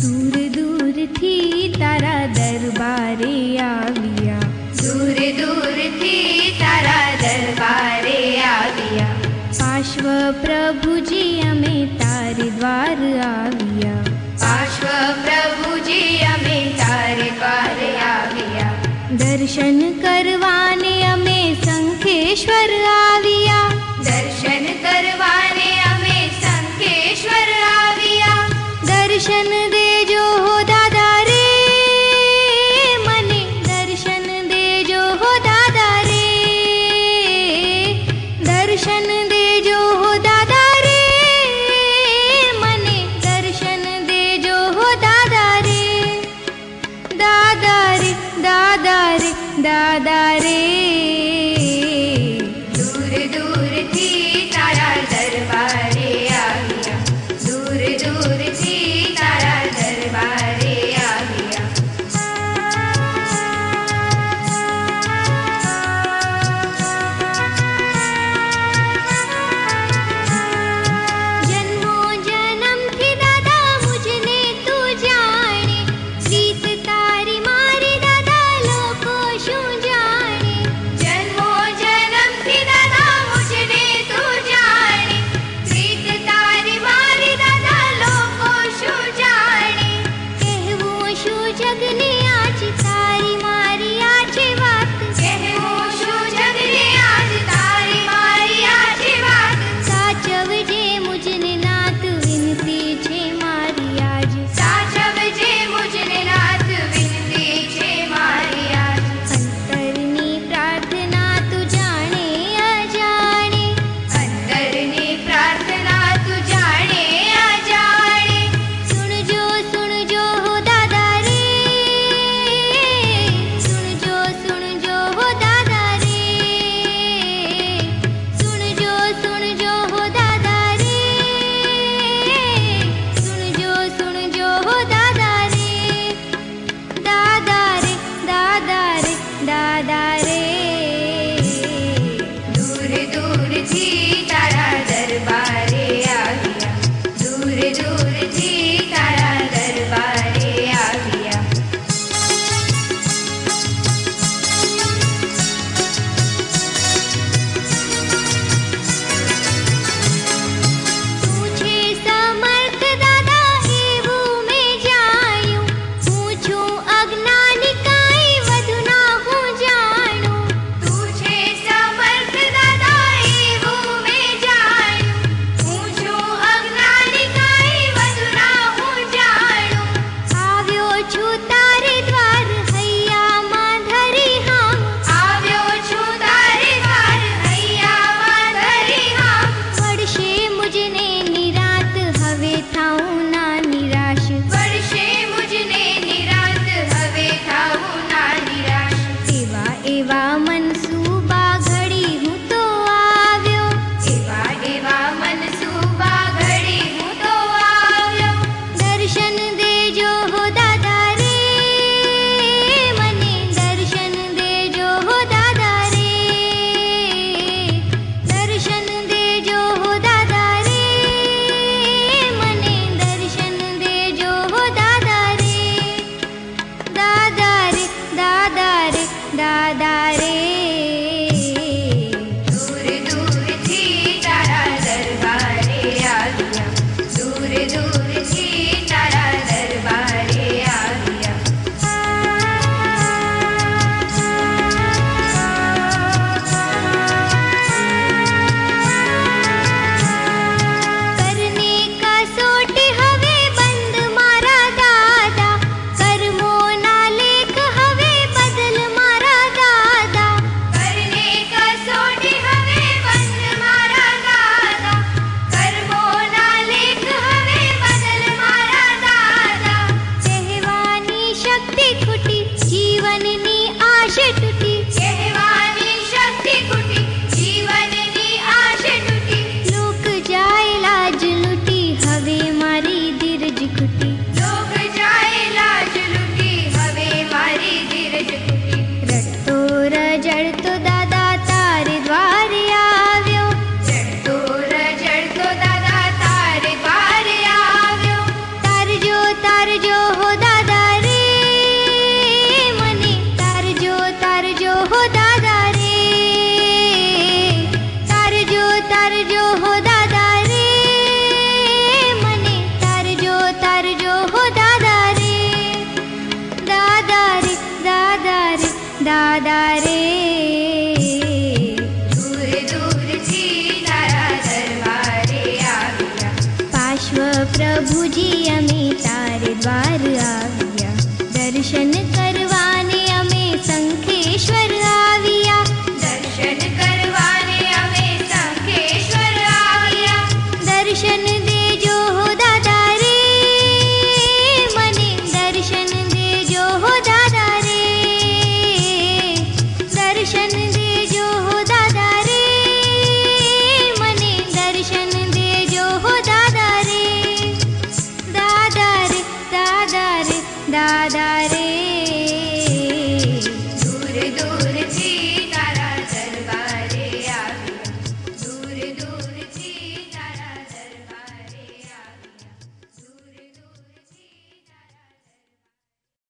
दूर दूर थी तारा दरबारे आविया, दूर दूर थी तारा दरबारे आविया। पार्श्व प्रभुजी अमे तारे द्वार आविया, पार्श्व प्रभुजी अमे तारे द्वार आविया। दर्शन करवाने अमे शंखेश्वर आविया, दर्शन करवाने अमे शंखेश्वर आविया। दर्शन देजो हो दादा रे, मने दर्शन देजो हो दादा रे, दर्शन देजो हो दादा रे, मने दर्शन देजो हो दादा रे, दादा रे दादा रे दादा रे। दूर दूर थी तारा दरबारे आविया, दूर दूर थी तारा दरबारे आविया। वार आविया, दर्शन करवाने अमे शंखेश्वर आविया, दर्शन करवाने हमें शंखेश्वर आविया। दर्शन देजो हो दादा रे, मने दर्शन देजो हो दादा रे, दर्शन देजो हो दादा रे, मने दर्शन देजो हो दादा रे, दादा रे दादा रे दादा रे।